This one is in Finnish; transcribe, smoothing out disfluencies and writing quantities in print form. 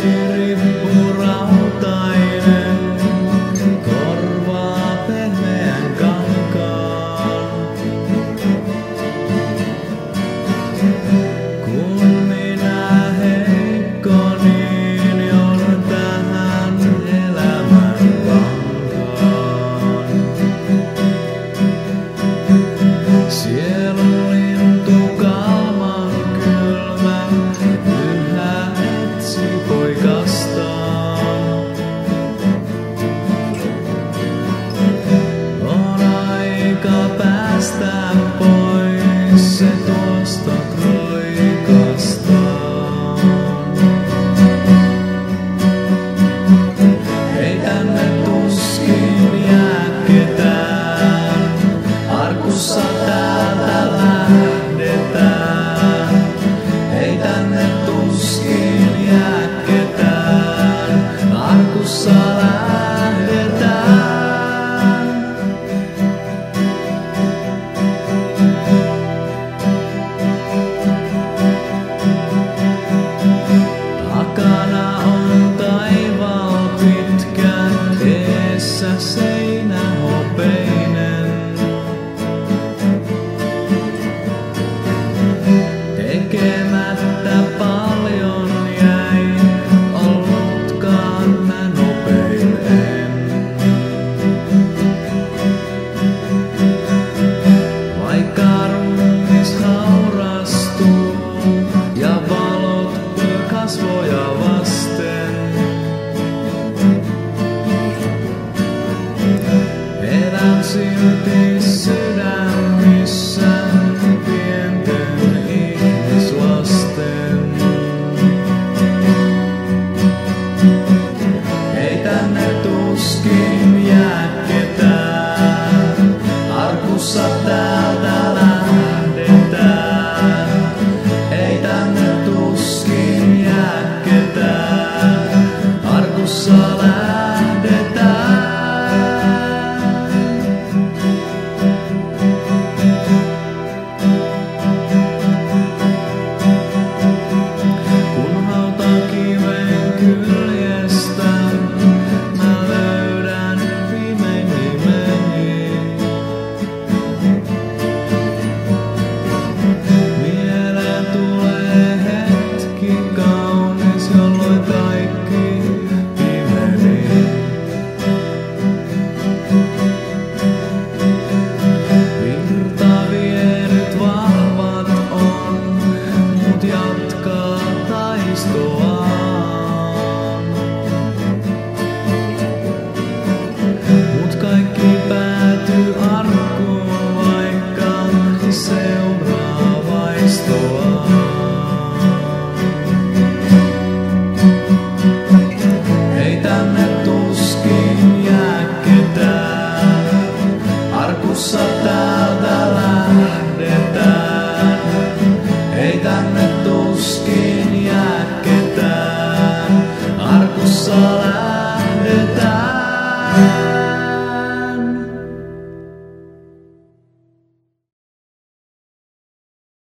Rippurippu rautainen korvaa pehmeän kankaan. Kun minä heikko, niin joudun tähän elämän lankaan. Sielun lintu kalman kylmä yhä etsi poikastaan. On aika päästä pois se tuosta kroikastaan. Ei tänne tuskin jää ketään, arkussa täältä lähdetään. Ei tänne tuskin jää ketään, arkussa lähdetään. Takana on taivaalla pitkä, eessä seinä hopeinen. Tekemättä paljon jäi, ollutkaan mä nopein en. Vaikka ruumis haurastuu ja valot kasvoja vasten, elän silti sydämissä pienten ihmislasten. Ei tänne tuskin jää ketään, arkussa täältä lähdetään. Ei tänne tuskin jää ketään, arkussa lähdetään. Kun hautakiven kyljestä mä löydän viimein nimeni. Mieleen tulee hetki kaunis, jolloin kaikki pimeni. Virtavienyt vahvat on, mut jatkaa taistoaan. Mut kaikki päätyy arkkuun, vaikka seuraa vaistoaan. Ei tänne tuskin jää ketään, arkussa täältä lähdetään. Ei tänne tuskin jää ketään, arkussa lähdetään.